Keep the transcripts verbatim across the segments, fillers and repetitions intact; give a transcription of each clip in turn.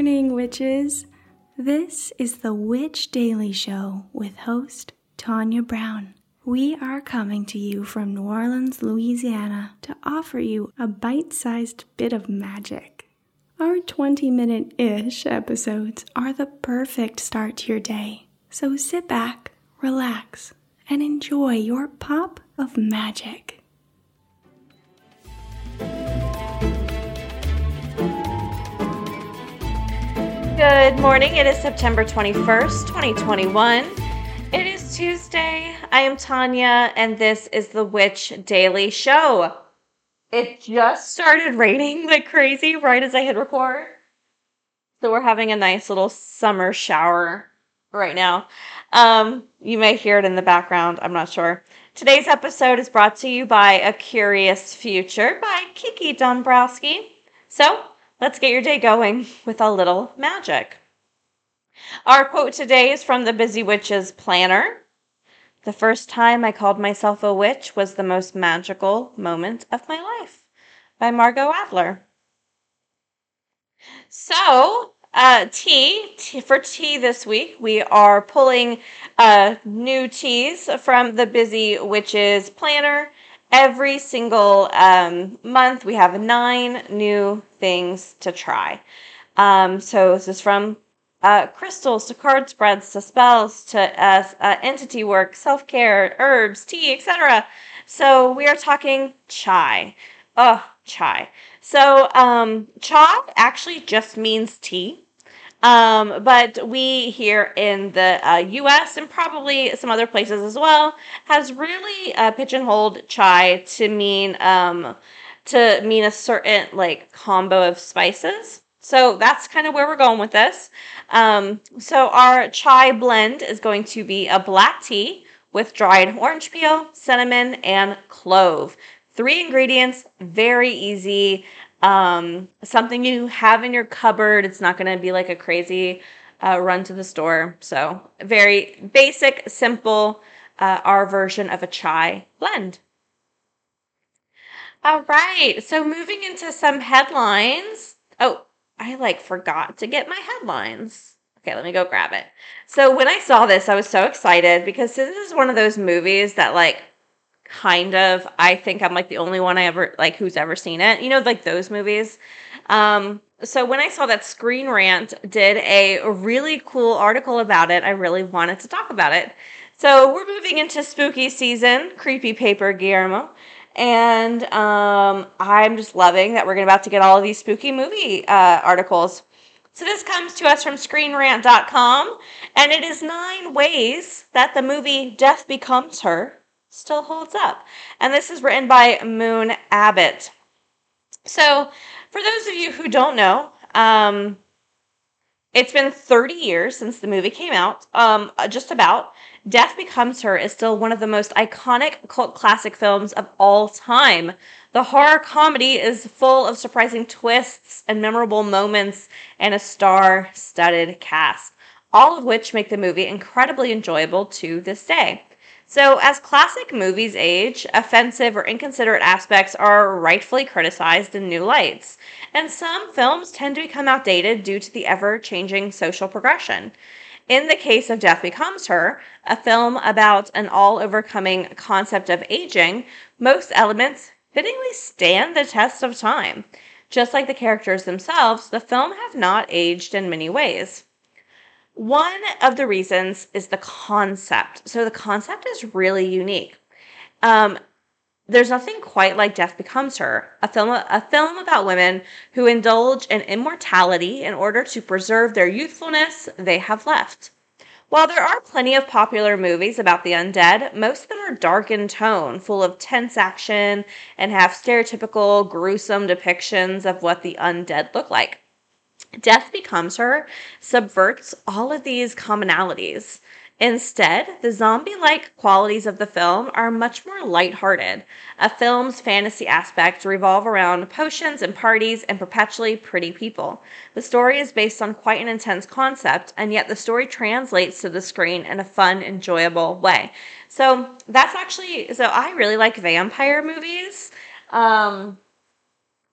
morning, witches. This is the Witch Daily Show with host Tanya Brown. We are coming to you from New Orleans, Louisiana, to offer you a bite-sized bit of magic. Our twenty-minute-ish episodes are the perfect start to your day. So sit back, relax, and enjoy your pop of magic. Good morning. It is September twenty-first, twenty twenty-one. It is Tuesday. I am Tanya, and this is the Witch Daily Show. It just started raining like crazy right as I hit record. So we're having a nice little summer shower right now. Um, you may hear it in the background. I'm not sure. Today's episode is brought to you by A Curious Future by Kiki Dombrowski. So let's get your day going with a little magic. Our quote today is from the Busy Witch's Planner. The first time I called myself a witch was the most magical moment of my life, by Margot Adler. So, uh, tea, tea, for tea this week, we are pulling uh, new teas from the Busy Witch's Planner. Every single um, month, we have nine new things to try. Um, so this is from uh, crystals to card spreads to spells to uh, uh, entity work, self-care, herbs, tea, et cetera. So we are talking chai. Oh, chai. So um, chai actually just means tea. Um, but we here in the uh, U S and probably some other places as well has really uh, pigeonholed chai to mean um, to mean a certain like combo of spices. So that's kind of where we're going with this. Um, so our chai blend is going to be a black tea with dried orange peel, cinnamon, and clove. Three ingredients, very easy. Um, something you have in your cupboard. It's not going to be like a crazy uh, run to the store. So very basic, simple, uh, our version of a chai blend. All right. So moving into some headlines. Oh, I like forgot to get my headlines. Okay, let me go grab it. So when I saw this, I was so excited because this is one of those movies that like kind of, I think I'm like the only one I ever, like who's ever seen it. You know, like those movies. Um, so when I saw that Screen Rant did a really cool article about it, I really wanted to talk about it. So we're moving into spooky season, creepy paper Guillermo. And um, I'm just loving that we're about to get all of these spooky movie uh, articles. So this comes to us from screen rant dot com, and it is nine ways that the movie Death Becomes Her still holds up. And this is written by Moon Abbott. So for those of you who don't know, um, it's been thirty years since the movie came out, um, just about. Death Becomes Her is still one of the most iconic cult classic films of all time. The horror comedy is full of surprising twists and memorable moments and a star-studded cast, all of which make the movie incredibly enjoyable to this day. So as classic movies age, offensive or inconsiderate aspects are rightfully criticized in new lights, and some films tend to become outdated due to the ever-changing social progression. In the case of Death Becomes Her, a film about an all-overcoming concept of aging, most elements fittingly stand the test of time. Just like the characters themselves, the film have not aged in many ways. One of the reasons is the concept. So the concept is really unique. Um, there's nothing quite like Death Becomes Her, a film, a film about women who indulge in immortality in order to preserve their youthfulness they have left. While there are plenty of popular movies about the undead, most of them are dark in tone, full of tense action, and have stereotypical, gruesome depictions of what the undead look like. Death Becomes Her subverts all of these commonalities. Instead, the zombie-like qualities of the film are much more lighthearted. A film's fantasy aspects revolve around potions and parties and perpetually pretty people. The story is based on quite an intense concept, and yet the story translates to the screen in a fun, enjoyable way. So that's actually, so I really like vampire movies. Um,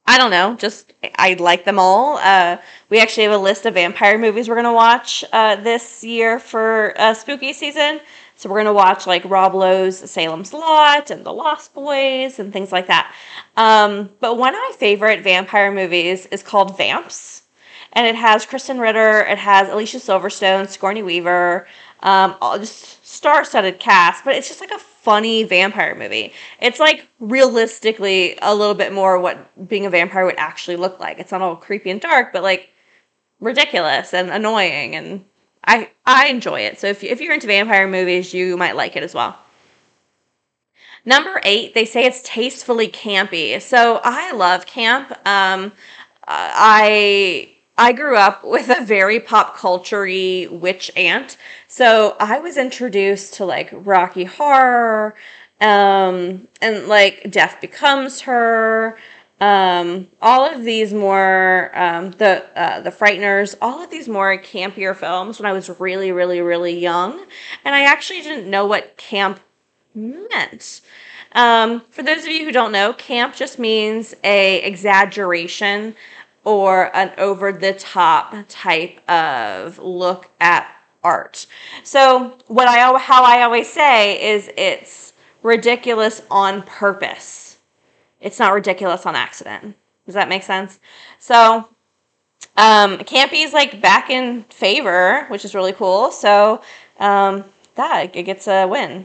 I don't know, just I like them all. Uh, we actually have a list of vampire movies we're gonna watch uh, this year for uh, spooky season. So we're gonna watch like Rob Lowe's Salem's Lot and The Lost Boys and things like that. Um, but one of my favorite vampire movies is called Vamps, and it has Kristen Ritter, it has Alicia Silverstone, Sigourney Weaver, um, all just star-studded cast. But it's just like a funny vampire movie. It's like realistically a little bit more what being a vampire would actually look like. It's not all creepy and dark, but like ridiculous and annoying, and I I enjoy it. So if if you're into vampire movies, you might like it as well. Number eight, they say it's tastefully campy. So I love camp. Um, I I grew up with a very pop culture-y witch aunt. So I was introduced to like Rocky Horror, um, and like Death Becomes Her, um, all of these more um, the uh, the Frighteners, all of these more campier films when I was really, really, really young, and I actually didn't know what camp meant. Um, for those of you who don't know, camp just means a exaggeration or an over-the-top type of look at art. So what I how I always say is it's ridiculous on purpose. It's not ridiculous on accident. Does that make sense? So um, campy is like back in favor, which is really cool. So um, that it gets a win.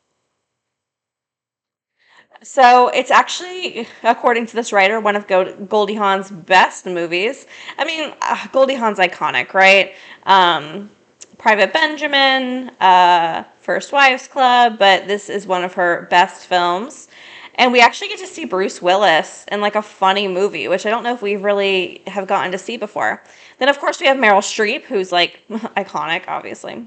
So it's actually, according to this writer, one of Goldie Hawn's best movies. I mean, uh, Goldie Hawn's iconic, right? Um, Private Benjamin, uh, First Wives Club, but this is one of her best films. And we actually get to see Bruce Willis in like a funny movie, which I don't know if we really have gotten to see before. Then, of course, we have Meryl Streep, who's like iconic, obviously.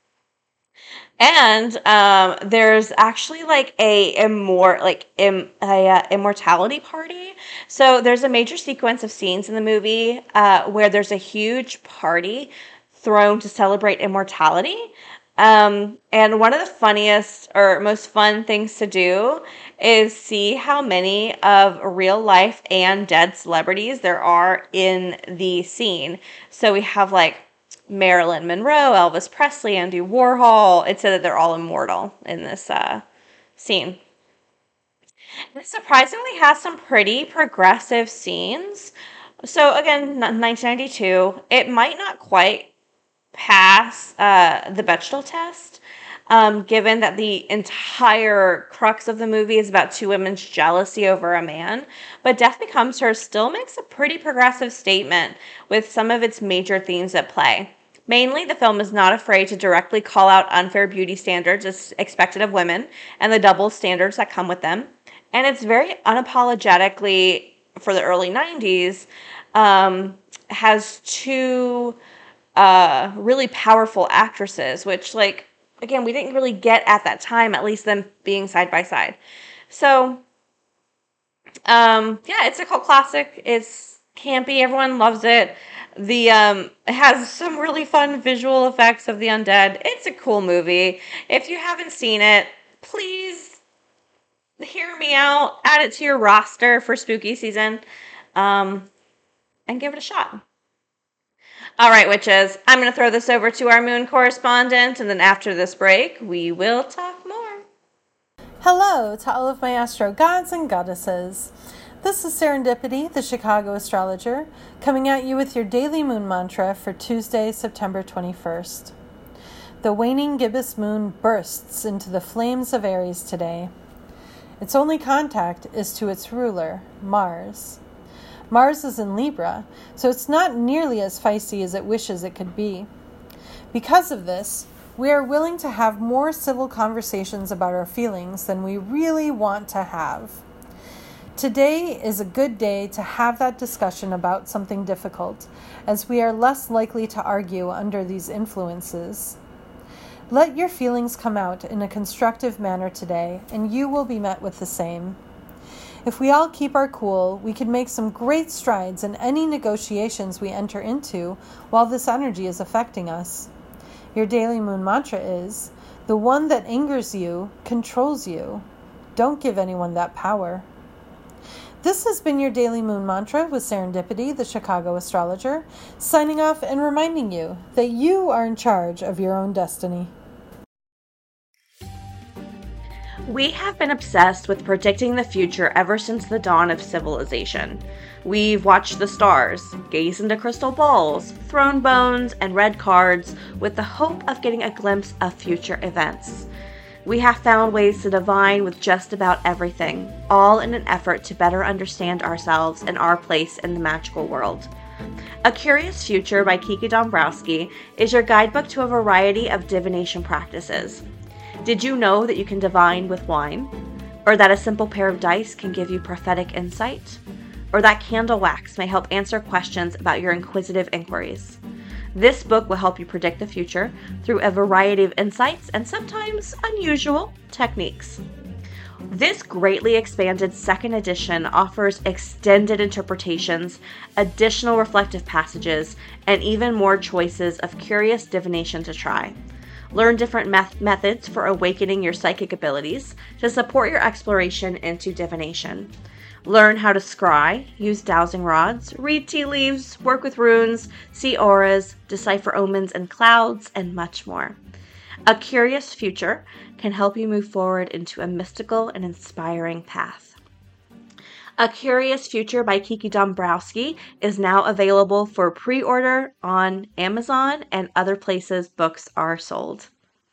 And um, there's actually like a immor like im- a uh, immortality party. So there's a major sequence of scenes in the movie uh, where there's a huge party thrown to celebrate immortality. Um, and one of the funniest or most fun things to do is see how many of real life and dead celebrities there are in the scene. So we have like Marilyn Monroe, Elvis Presley, Andy Warhol. It said that they're all immortal in this uh, scene. It surprisingly has some pretty progressive scenes. So again, nineteen ninety-two, it might not quite pass uh, the Bechdel test, um, given that the entire crux of the movie is about two women's jealousy over a man. But Death Becomes Her still makes a pretty progressive statement with some of its major themes at play. Mainly, the film is not afraid to directly call out unfair beauty standards as expected of women and the double standards that come with them. And it's very unapologetically, for the early nineties, um, has two uh, really powerful actresses, which, like, again, we didn't really get at that time, at least them being side by side. So, um, yeah, it's a cult classic. It's campy. Everyone loves it. The um it has some really fun visual effects of the undead. It's a cool movie. If you haven't seen it, please hear me out. Add it to your roster for spooky season, um, and give it a shot. All right, witches. I'm going to throw this over to our moon correspondent, and then after this break, we will talk more. Hello to all of my astro gods and goddesses. This is Serendipity, the Chicago astrologer, coming at you with your daily moon mantra for Tuesday, September twenty-first. The waning gibbous moon bursts into the flames of Aries today. Its only contact is to its ruler, Mars. Mars is in Libra, so it's not nearly as feisty as it wishes it could be. Because of this, we are willing to have more civil conversations about our feelings than we really want to have. Today is a good day to have that discussion about something difficult, as we are less likely to argue under these influences. Let your feelings come out in a constructive manner today, and you will be met with the same. If we all keep our cool, we can make some great strides in any negotiations we enter into while this energy is affecting us. Your daily moon mantra is, the one that angers you controls you. Don't give anyone that power. This has been your Daily Moon Mantra with Serendipity, the Chicago astrologer, signing off and reminding you that you are in charge of your own destiny. We have been obsessed with predicting the future ever since the dawn of civilization. We've watched the stars, gazed into crystal balls, thrown bones, and read cards with the hope of getting a glimpse of future events. We have found ways to divine with just about everything, all in an effort to better understand ourselves and our place in the magical world. A Curious Future by Kiki Dombrowski is your guidebook to a variety of divination practices. Did you know that you can divine with wine? Or that a simple pair of dice can give you prophetic insight? Or that candle wax may help answer questions about your inquisitive inquiries? This book will help you predict the future through a variety of insights and sometimes unusual techniques. This greatly expanded second edition offers extended interpretations, additional reflective passages, and even more choices of curious divination to try. Learn different meth- methods for awakening your psychic abilities to support your exploration into divination. Learn how to scry, use dowsing rods, read tea leaves, work with runes, see auras, decipher omens and clouds, and much more. A Curious Future can help you move forward into a mystical and inspiring path. A Curious Future by Kiki Dombrowski is now available for pre-order on Amazon and other places books are sold.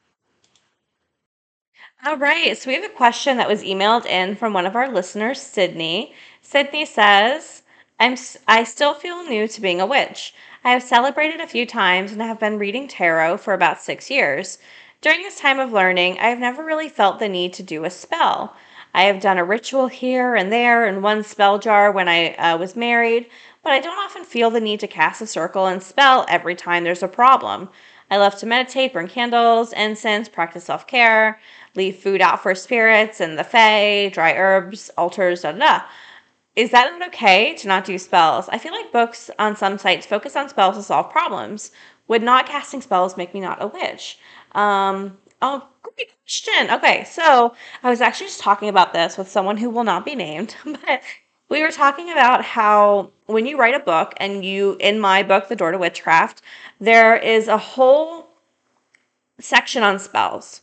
All right, so we have a question that was emailed in from one of our listeners, Sydney. Sydney says, I'm, s- I still feel new to being a witch. I have celebrated a few times and have been reading tarot for about six years. During this time of learning, I have never really felt the need to do a spell. I have done a ritual here and there in one spell jar when I uh, was married, but I don't often feel the need to cast a circle and spell every time there's a problem. I love to meditate, burn candles, incense, practice self-care, leave food out for spirits and the fae, dry herbs, altars, da da da. Is that not okay to not do spells? I feel like books on some sites focus on spells to solve problems. Would not casting spells make me not a witch? Um, oh, great question. Okay, so I was actually just talking about this with someone who will not be named, but we were talking about how when you write a book, and you, in my book, The Door to Witchcraft, there is a whole section on spells.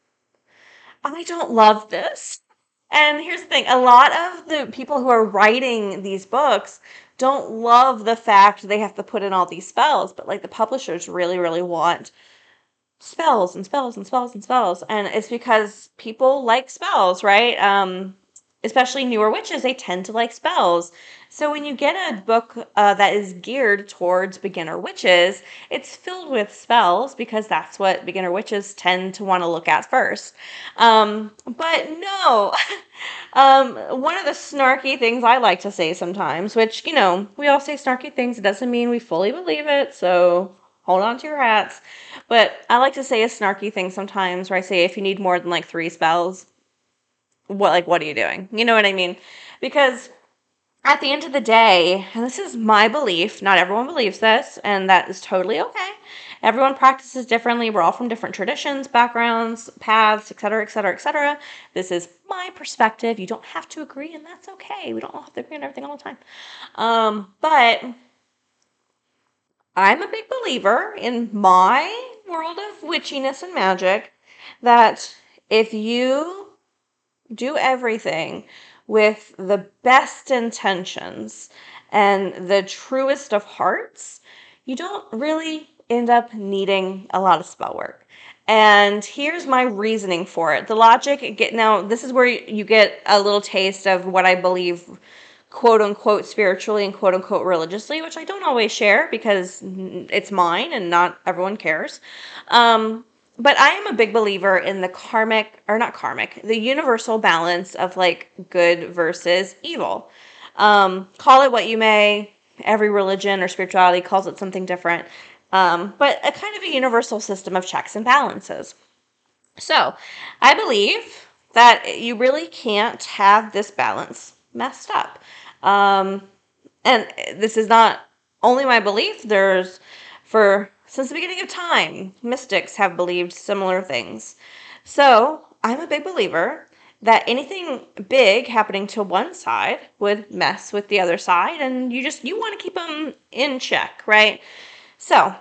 I don't love this. And here's the thing, a lot of the people who are writing these books don't love the fact they have to put in all these spells, but like the publishers really, really want spells and spells and spells and spells. And it's because people like spells, right? Um, especially newer witches, they tend to like spells. So when you get a book uh, that is geared towards beginner witches, it's filled with spells because that's what beginner witches tend to want to look at first. Um, but no, um, one of the snarky things I like to say sometimes, which, you know, we all say snarky things, it doesn't mean we fully believe it, so hold on to your hats. But I like to say a snarky thing sometimes where I say if you need more than like three spells, what like what are you doing? You know what I mean? Because at the end of the day, and this is my belief, not everyone believes this, and that is totally okay. Everyone practices differently. We're all from different traditions, backgrounds, paths, et cetera, et cetera, et cetera. This is my perspective. You don't have to agree, and that's okay. We don't all have to agree on everything all the time. Um, but I'm a big believer in my world of witchiness and magic that if you do everything with the best intentions and the truest of hearts, you don't really end up needing a lot of spell work. And here's my reasoning for it. The logic, get now, this is where you get a little taste of what I believe quote unquote spiritually and quote unquote religiously, which I don't always share because it's mine and not everyone cares. Um, but I am a big believer in the karmic, or not karmic, the universal balance of like good versus evil. Um, call it what you may. Every religion or spirituality calls it something different. Um, but a kind of a universal system of checks and balances. So I believe that you really can't have this balance messed up. Um, and this is not only my belief. There's, for since the beginning of time, mystics have believed similar things. So I'm a big believer that anything big happening to one side would mess with the other side, and you just, you want to keep them in check, right? So,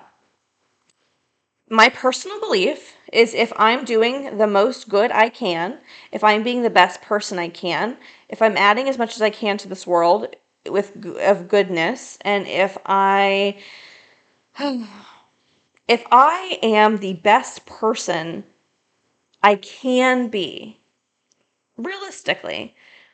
my personal belief is if I'm doing the most good I can, if I'm being the best person I can, if I'm adding as much as I can to this world with of goodness, and if I if I am the best person I can be, realistically,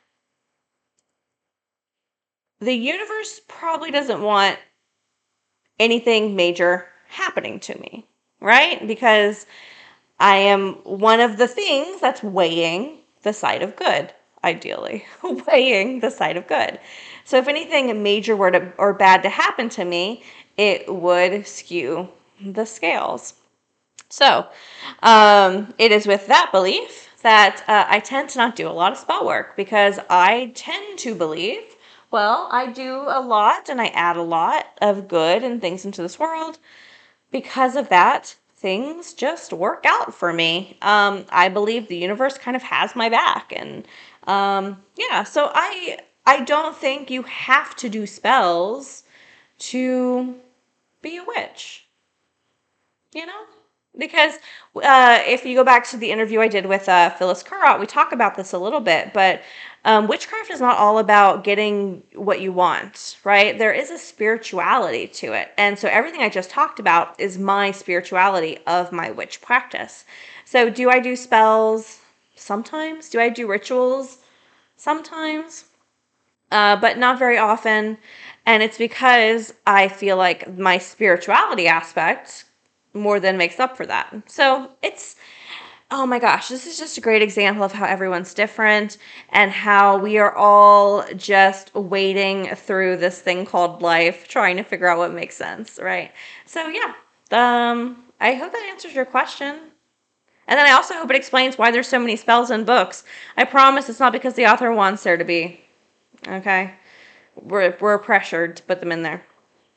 the universe probably doesn't want anything major happening to me, right? Because I am one of the things that's weighing the side of good, ideally, weighing the side of good. So if anything major were to, or bad to happen to me, it would skew the scales. So um, it is with that belief that uh, I tend to not do a lot of spell work, because I tend to believe, well, I do a lot and I add a lot of good and things into this world. Because of that, things just work out for me. Um, I believe the universe kind of has my back, and um, yeah. So I I don't think you have to do spells to be a witch. You know, because uh, if you go back to the interview I did with uh, Phyllis Currott, we talk about this a little bit, but um, witchcraft is not all about getting what you want, right? There is a spirituality to it. And so everything I just talked about is my spirituality of my witch practice. So do I do spells? Sometimes. Do I do rituals? Sometimes. Uh, but not very often. And it's because I feel like my spirituality aspect more than makes up for that. So it's, oh my gosh, this is just a great example of how everyone's different and how we are all just wading through this thing called life, trying to figure out what makes sense, right? So yeah, um, I hope that answers your question. And then I also hope it explains why there's so many spells in books. I promise it's not because the author wants there to be. Okay? We're, we're pressured to put them in there.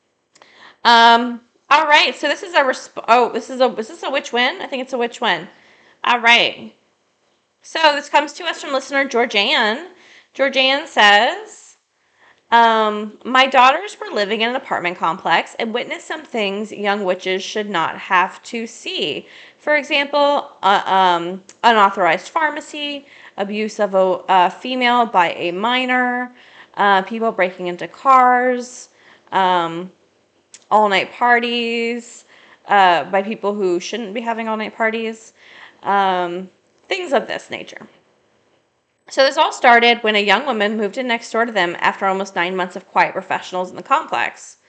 Um, all right, so this is a, resp- oh, this is a, is this a witch win? I think it's a witch win. All right. So this comes to us from listener Georgianne. Georgianne says, um, my daughters were living in an apartment complex and witnessed some things young witches should not have to see. For example, uh, um, unauthorized pharmacy, abuse of a, a female by a minor, uh, people breaking into cars, um, all-night parties uh, by people who shouldn't be having all-night parties, um, things of this nature. So this all started when a young woman moved in next door to them after almost nine months of quiet professionals in the complex.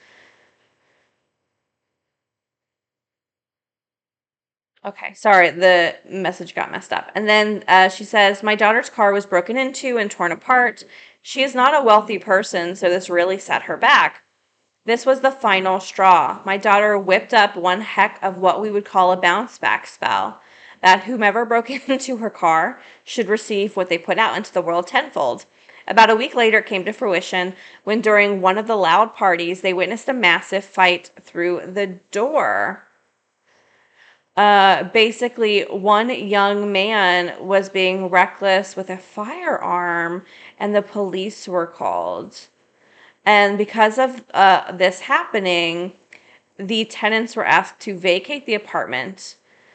Okay, sorry, the message got messed up. And then uh, she says, my daughter's car was broken into and torn apart. She is not a wealthy person, so this really set her back. This was the final straw. My daughter whipped up one heck of what we would call a bounce back spell, that whomever broke into her car should receive what they put out into the world tenfold. About a week later, it came to fruition when during one of the loud parties, they witnessed a massive fight through the door. Uh, basically, one young man was being reckless with a firearm, and the police were called. And because of uh, this happening, the tenants were asked to vacate the apartment.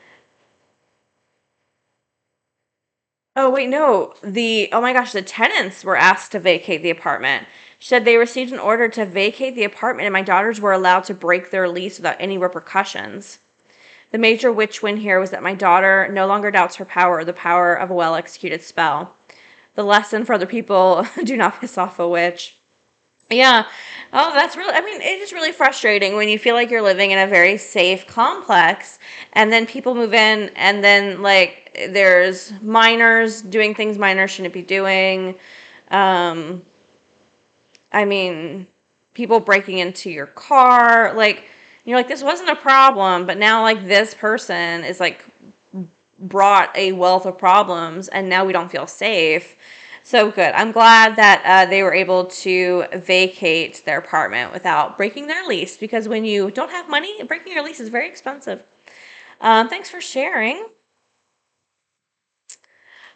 Oh, wait, no. The, oh my gosh, the tenants were asked to vacate the apartment. She said they received an order to vacate the apartment and my daughters were allowed to break their lease without any repercussions. The major witch win here was that my daughter no longer doubts her power or the power of a well-executed spell. The lesson for other people, do not piss off a witch. Yeah. Oh, that's really, I mean, it is really frustrating when you feel like you're living in a very safe complex and then people move in and then, like, there's minors doing things minors shouldn't be doing. Um, I mean, people breaking into your car. Like, you're like, this wasn't a problem, but now, like, this person is, like, brought a wealth of problems and now we don't feel safe. So good. I'm glad that uh, they were able to vacate their apartment without breaking their lease, because when you don't have money, breaking your lease is very expensive. Um, thanks for sharing.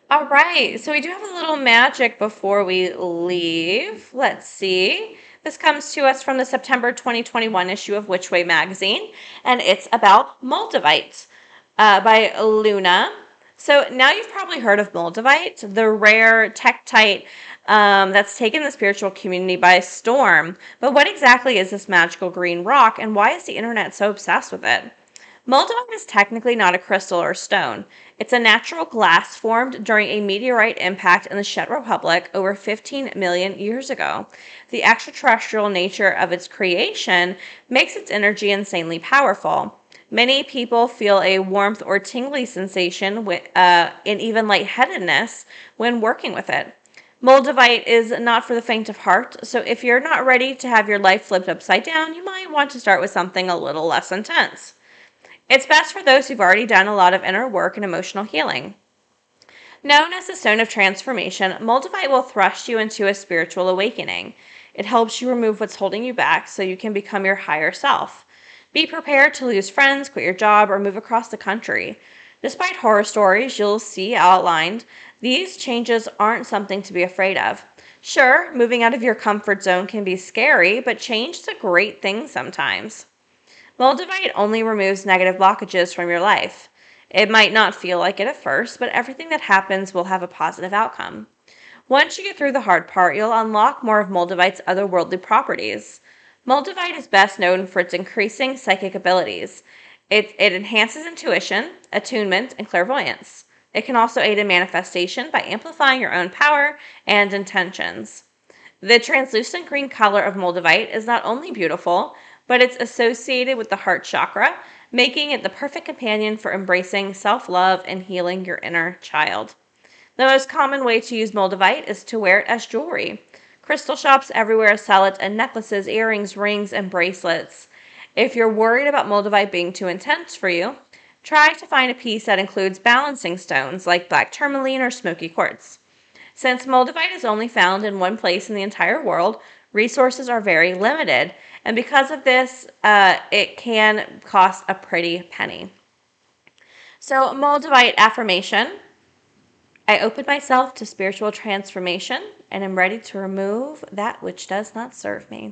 All right, so we do have a little magic before we leave. Let's see. This comes to us from the September twenty twenty-one issue of Which Way magazine, and it's about Moldavite uh, by Luna. So now you've probably heard of Moldavite, the rare tektite um, that's taken the spiritual community by storm. But what exactly is this magical green rock, and why is the internet so obsessed with it? Moldavite is technically not a crystal or stone. It's a natural glass formed during a meteorite impact in the Czech Republic over fifteen million years ago. The extraterrestrial nature of its creation makes its energy insanely powerful. Many people feel a warmth or tingly sensation with, uh, and even lightheadedness when working with it. Moldavite is not for the faint of heart, so if you're not ready to have your life flipped upside down, you might want to start with something a little less intense. It's best for those who've already done a lot of inner work and emotional healing. Known as the Stone of Transformation, Moldavite will thrust you into a spiritual awakening. It helps you remove what's holding you back so you can become your higher self. Be prepared to lose friends, quit your job, or move across the country. Despite horror stories you'll see outlined, these changes aren't something to be afraid of. Sure, moving out of your comfort zone can be scary, but change is a great thing sometimes. Moldavite only removes negative blockages from your life. It might not feel like it at first, but everything that happens will have a positive outcome. Once you get through the hard part, you'll unlock more of Moldavite's otherworldly properties. Moldavite is best known for its increasing psychic abilities. It, it enhances intuition, attunement, and clairvoyance. It can also aid in manifestation by amplifying your own power and intentions. The translucent green color of Moldavite is not only beautiful, but it's associated with the heart chakra, making it the perfect companion for embracing self-love and healing your inner child. The most common way to use Moldavite is to wear it as jewelry. Crystal shops everywhere sell it in necklaces, earrings, rings, and bracelets. If you're worried about Moldavite being too intense for you, try to find a piece that includes balancing stones like black tourmaline or smoky quartz. Since Moldavite is only found in one place in the entire world, resources are very limited, and because of this, uh, it can cost a pretty penny. So, Moldavite affirmation. I open myself to spiritual transformation and am ready to remove that which does not serve me.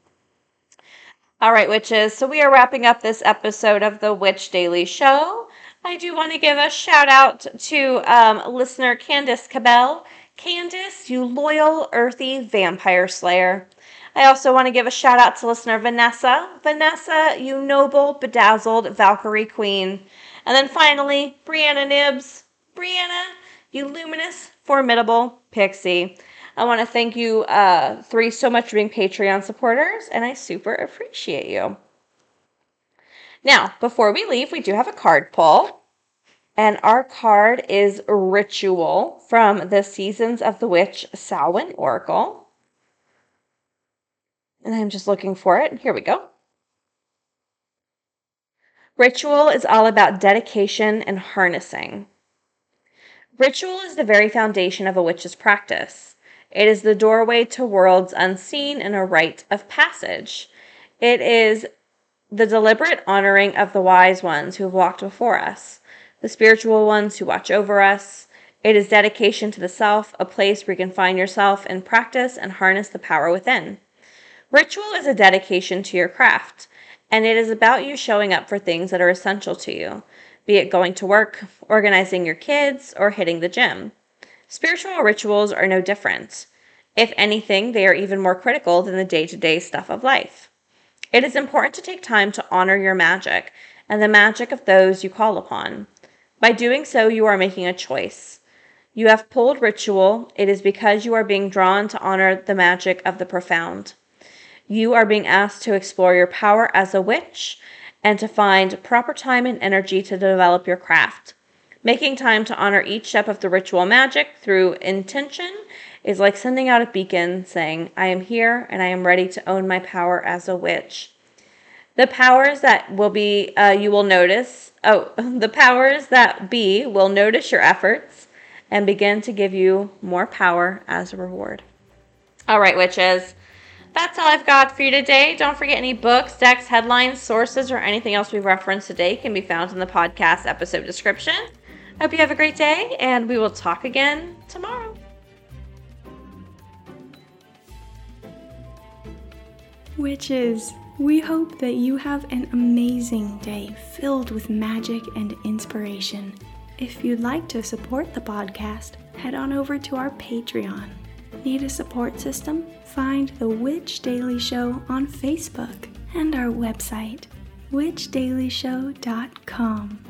All right, witches, so we are wrapping up this episode of the Witch Daily Show. I do want to give a shout out to um, listener Candice Cabell. Candice, you loyal, earthy vampire slayer. I also want to give a shout out to listener Vanessa. Vanessa, you noble, bedazzled Valkyrie queen. And then finally, Brianna Nibs. Brianna, you luminous, formidable pixie. I want to thank you uh, three so much for being Patreon supporters, and I super appreciate you. Now, before we leave, we do have a card pull. And our card is Ritual from the Seasons of the Witch Samhain Oracle. And I'm just looking for it. Here we go. Ritual is all about dedication and harnessing. Ritual is the very foundation of a witch's practice. It is the doorway to worlds unseen and a rite of passage. It is the deliberate honoring of the wise ones who have walked before us, the spiritual ones who watch over us. It is dedication to the self, a place where you can find yourself and practice and harness the power within. Ritual is a dedication to your craft, and it is about you showing up for things that are essential to you, be it going to work, organizing your kids, or hitting the gym. Spiritual rituals are no different. If anything, they are even more critical than the day-to-day stuff of life. It is important to take time to honor your magic and the magic of those you call upon. By doing so, you are making a choice. You have pulled ritual. It is because you are being drawn to honor the magic of the profound. You are being asked to explore your power as a witch and to find proper time and energy to develop your craft. Making time to honor each step of the ritual magic through intention is like sending out a beacon saying, I am here and I am ready to own my power as a witch. The powers that will be, uh, you will notice, oh, the powers that be will notice your efforts and begin to give you more power as a reward. All right, witches. That's all I've got for you today. Don't forget any books, decks, headlines, sources, or anything else we've referenced today can be found in the podcast episode description. I hope you have a great day, and we will talk again tomorrow. Witches, we hope that you have an amazing day filled with magic and inspiration. If you'd like to support the podcast, head on over to our Patreon. Need a support system? Find The Witch Daily Show on Facebook and our website, witch daily show dot com.